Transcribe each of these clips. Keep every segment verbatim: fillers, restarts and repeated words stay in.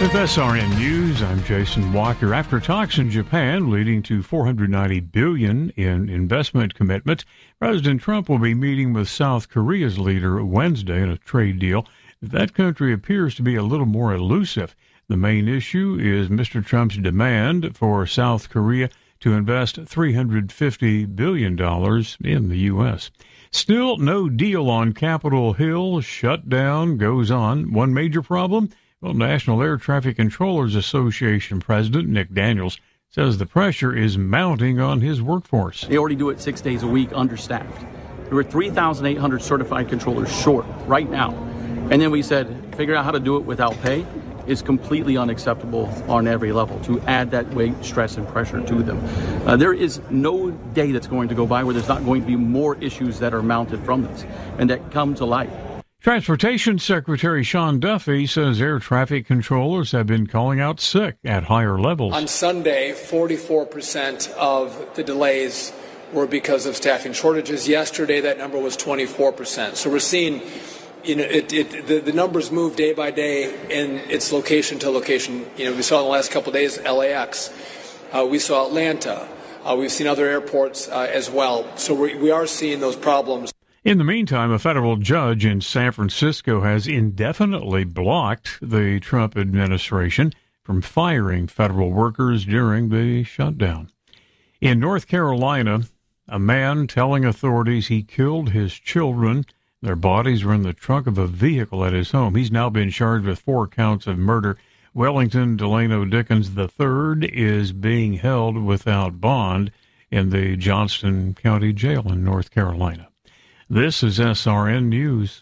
With S R N News, I'm Jason Walker. After talks in Japan leading to four hundred ninety billion dollars in investment commitments, President Trump will be meeting with South Korea's leader Wednesday in a trade deal. That country appears to be a little more elusive. The main issue is Mister Trump's demand for South Korea to invest three hundred fifty billion dollars in the U S. Still no deal on Capitol Hill. Shutdown goes on. One major problem? Well, National Air Traffic Controllers Association President Nick Daniels says the pressure is mounting on his workforce. They already do it six days a week, understaffed. There were three thousand eight hundred certified controllers short right now. And then we said, figure out how to do it without pay is completely unacceptable on every level, to add that weight, stress, and pressure to them. Uh, there is no day that's going to go by where there's not going to be more issues that are mounted from this and that come to light. Transportation Secretary Sean Duffy says air traffic controllers have been calling out sick at higher levels. On Sunday, forty-four percent of the delays were because of staffing shortages. Yesterday, that number was twenty-four percent. So we're seeing, you know, it, it, the, the numbers move day by day in its location to location. You know, we saw in the last couple of days L A X. Uh, we saw Atlanta. Uh, we've seen other airports uh, as well. So we, we are seeing those problems. In the meantime, a federal judge in San Francisco has indefinitely blocked the Trump administration from firing federal workers during the shutdown. In North Carolina, a man telling authorities he killed his children. Their bodies were in the trunk of a vehicle at his home. He's now been charged with four counts of murder. Wellington Delano Dickens the third is being held without bond in the Johnston County Jail in North Carolina. This is S R N News.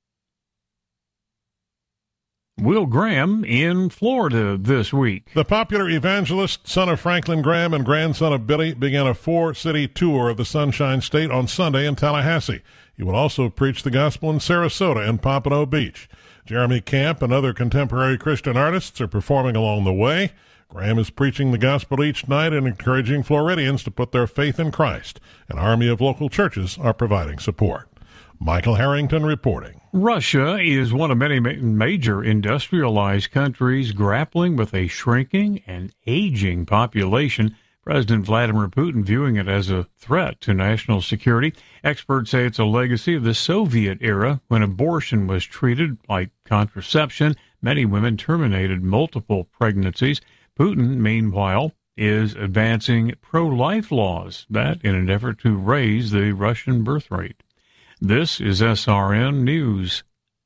Will Graham in Florida this week. The popular evangelist, son of Franklin Graham and grandson of Billy, began a four-city tour of the Sunshine State on Sunday in Tallahassee. He will also preach the gospel in Sarasota and Pompano Beach. Jeremy Camp and other contemporary Christian artists are performing along the way. Graham is preaching the gospel each night and encouraging Floridians to put their faith in Christ. An army of local churches are providing support. Michael Harrington reporting. Russia is one of many major industrialized countries grappling with a shrinking and aging population. President Vladimir Putin viewing it as a threat to national security. Experts say it's a legacy of the Soviet era when abortion was treated like contraception. Many women terminated multiple pregnancies. Putin, meanwhile, is advancing pro-life laws, that in an effort to raise the Russian birth rate. This is S R N News.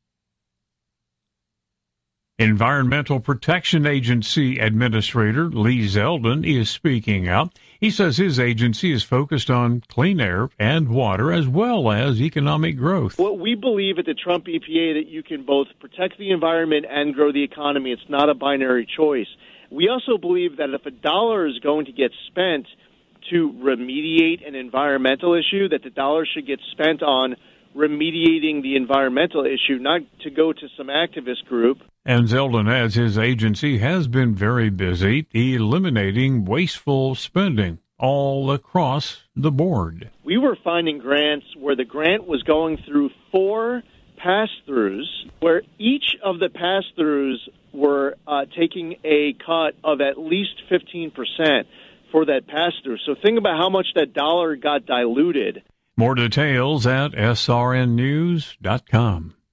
Environmental Protection Agency Administrator Lee Zeldin is speaking out. He says his agency is focused on clean air and water as well as economic growth. Well, we believe at the Trump E P A that you can both protect the environment and grow the economy. It's not a binary choice. We also believe that if a dollar is going to get spent to remediate an environmental issue, that the dollar should get spent on remediating the environmental issue, not to go to some activist group. And Zeldin adds his agency has been very busy eliminating wasteful spending all across the board. We were finding grants where the grant was going through four pass-throughs, where each of the pass-throughs were uh, taking a cut of at least fifteen percent for that pass-through. So think about how much that dollar got diluted. More details at S R N news dot com.